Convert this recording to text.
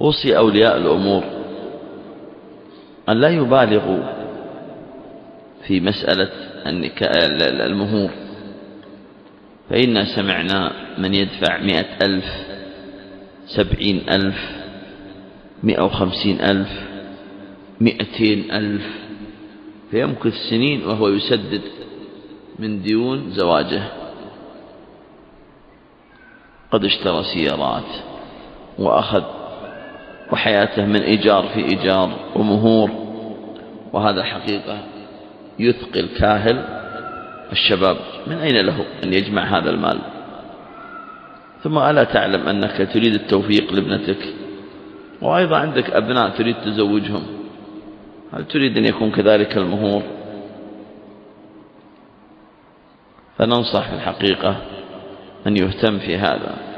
أوصي أولياء الأمور أن لا يبالغوا في مسألة المهور، فإنا سمعنا من يدفع 100,000 70,000 150,000 200,000 فيمكث سنين وهو يسدد من ديون زواجه. قد اشترى سيارات وأخذ وحياته من إيجار في إيجار ومهور، وهذا حقيقة يثقل كاهل الشباب. من أين له أن يجمع هذا المال؟ ثم ألا تعلم أنك تريد التوفيق لابنتك، وأيضا عندك أبناء تريد تزوجهم، هل تريد أن يكون كذلك المهور؟ فننصح في الحقيقة أن يهتم في هذا.